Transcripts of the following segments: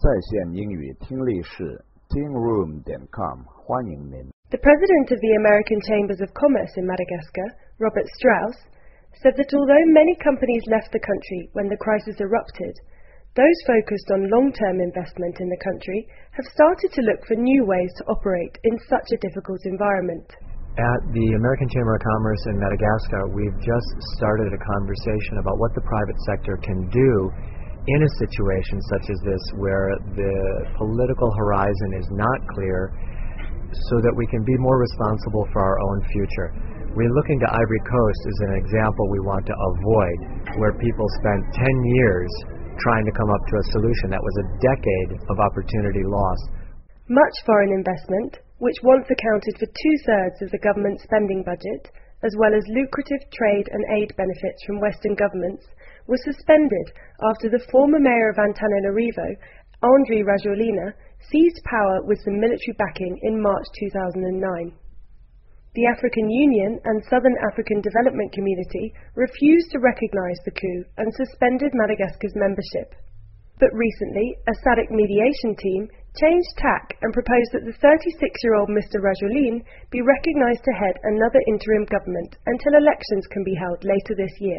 在线英语听力室 tingroom.com 欢迎您。 The president of the American Chambers of Commerce in Madagascar, Robert Strauss, said that although many companies left the country when the crisis erupted, those focused on long-term investment in the country have started to look for new ways to operate in such a difficult environment. At the American Chamber of Commerce in Madagascar, we've just started a conversation about what the private sector can do in a situation such as this where the political horizon is not clear so that we can be more responsible for our own future. We're looking to Ivory Coast as an example we want to avoid, where people spent 10 years trying to come up to a solution that was a decade of opportunity lost. Much foreign investment, which once accounted for 2/3 of the government's spending budget, as well as lucrative trade and aid benefits from Western governments, was suspended after the former mayor of Antananarivo, Andry Rajoelina, seized power with some military backing in March 2009. The African Union and Southern African Development Community refused to recognise the coup and suspended Madagascar's membership. But recently, a SADC mediation team changed tack and proposed that the 36-year-old Mr. Rajoelina be recognised to head another interim government until elections can be held later this year.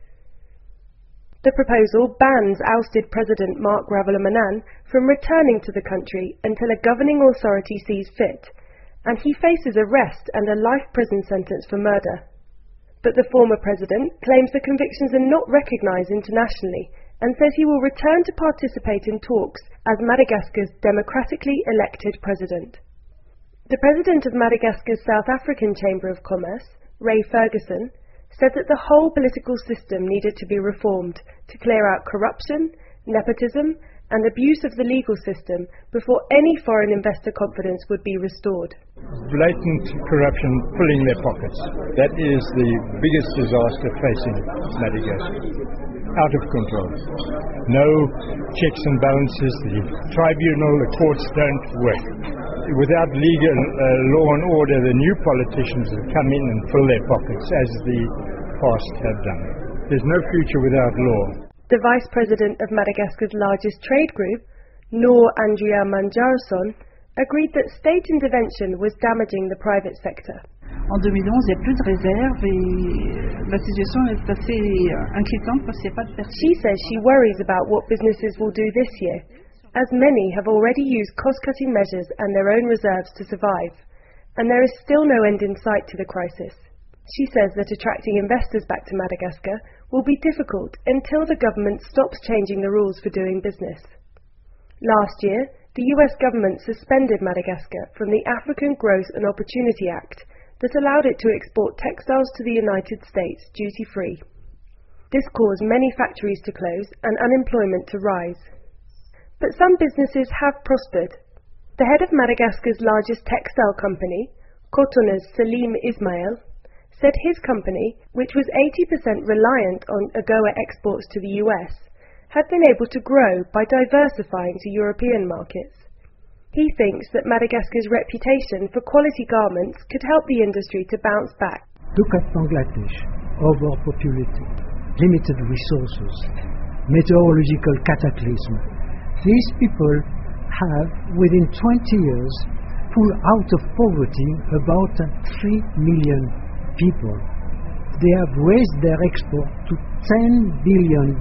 The proposal bans ousted President Marc Ravalomanana from returning to the country until a governing authority sees fit, and he faces arrest and a life prison sentence for murder. But the former president claims the convictions are not recognised internationally and says he will return to participate in talks as Madagascar's democratically elected president. The president of Madagascar's South African Chamber of Commerce, Ray Ferguson, said that the whole political system needed to be reformed to clear out corruption, nepotism, and abuse of the legal system before any foreign investor confidence would be restored. Blatant corruption filling their pockets. That is the biggest disaster facing Madagascar. Out of control. No checks and balances. The tribunal, the courts don't work. Without legal law and order, the new politicians will come in and fill their pockets as the past have done. There's no future without law. The vice president of Madagascar's largest trade group, Noor Andrea Manjarson, agreed that state intervention was damaging the private sector. En 2011, il n'y a plus de réserve et la situation est assez inquiétante parce qu'il n'y a pas de perspective. She says she worries about what businesses will do this year, as many have already used cost-cutting measures and their own reserves to survive, and there is still no end in sight to the crisis. She says that attracting investors back to Madagascar will be difficult until the government stops changing the rules for doing business. Last year, the US government suspended Madagascar from the African Growth and Opportunity Act that allowed it to export textiles to the United States duty-free. This caused many factories to close and unemployment to rise. But some businesses have prospered. The head of Madagascar's largest textile company, Cotonna's Salim Ismail, said his company, which was 80% reliant on AGOA exports to the US, had been able to grow by diversifying to European markets. He thinks that Madagascar's reputation for quality garments could help the industry to bounce back. Look at Bangladesh. Overpopulated, limited resources, meteorological cataclysm. These people have, within 20 years, pulled out of poverty about 3 million people. They have raised their export to $10 billion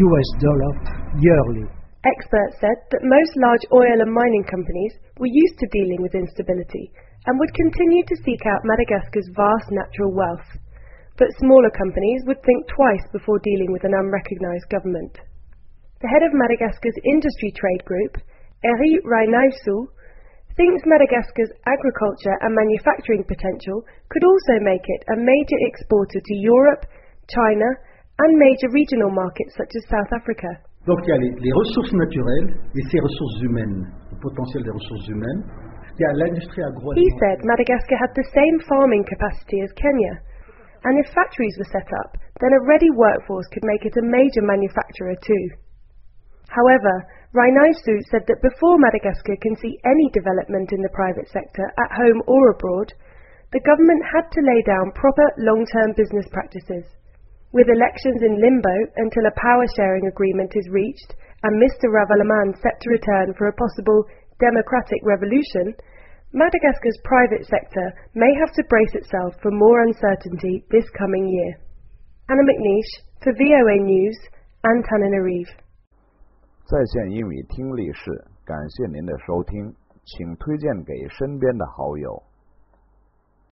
yearly. Experts said that most large oil and mining companies were used to dealing with instability and would continue to seek out Madagascar's vast natural wealth. But smaller companies would think twice before dealing with an unrecognised government. The head of Madagascar's industry trade group, Eri Rainaisu, thinks Madagascar's agriculture and manufacturing potential could also make it a major exporter to Europe, China, and major regional markets such as South Africa. Donc il y a les ressources naturelles et ces ressources humaines, le potentiel des ressources humaines. Il y a l'industrie agroalimentaire. He said Madagascar had the same farming capacity as Kenya, and if factories were set up, then a ready workforce could make it a major manufacturer too. However, Rainaisu said that before Madagascar can see any development in the private sector, at home or abroad, the government had to lay down proper long-term business practices. With elections in limbo until a power-sharing agreement is reached and Mr. Ravaloman set to return for a possible democratic revolution, Madagascar's private sector may have to brace itself for more uncertainty this coming year. Anna McNeish for VOA News, Antananarivo. 在线英语听力室，感谢您的收听，请推荐给身边的好友。